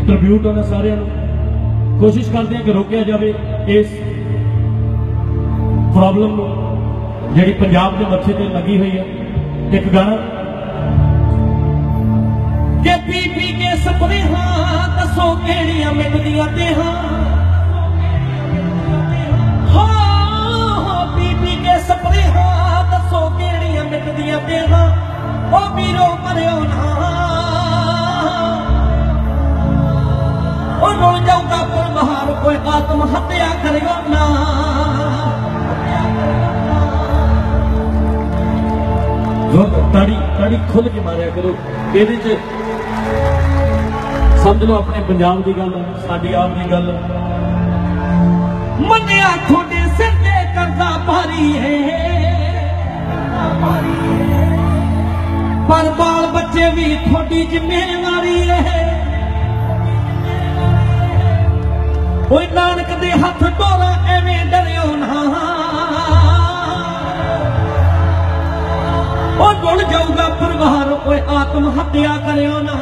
Tribute होना सारे कोशिश करते हैं कि रोकया जाए इस प्रॉब्लम जी पंजाब के मत्थे ते लगी हुई है। एक गाना के पी पी के सपने हाँ दसो केड़ियां मिटदियां ते हाँ पी पी के सपने हाँ दसो केड़ियां मिटदियां ते ओ वीरो मरियो ना ओ रोल जाऊगा कोई बाहर कोई आत्महत्या करियो ना। ताड़ी ताड़ी खुल के मारिया करो ये समझ लो अपने पंजाब की गल साडी आप की गल। मनिया थोड़े सिर ते करदा भारी है पर बाल बच्चे भी थोड़ी जिम्मेवारी है। कोई नानक दे हथ डोरा एवें डरियो ना ओ जुड़ जाऊगा परिवार कोई आत्महत्या करियो ना।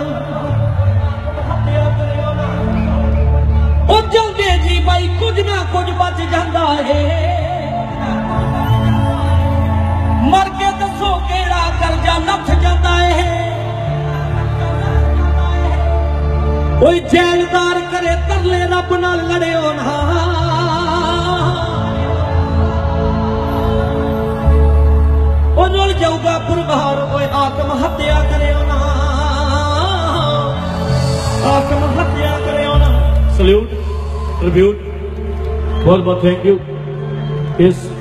ओ जल्दे जी भाई कुछ ना कुछ बच जाता है मर के दसो केड़ा कर्जा नथ जाता है। कोई जैलदार करे तरले रब नाल लड़ियो ना ओ रुल जाऊगा परिवार कोई आत्महत्या करियो ना आत्महत्या करियो ना। सल्यूट ट्रिब्यूट बहुत बहुत थैंक यू इस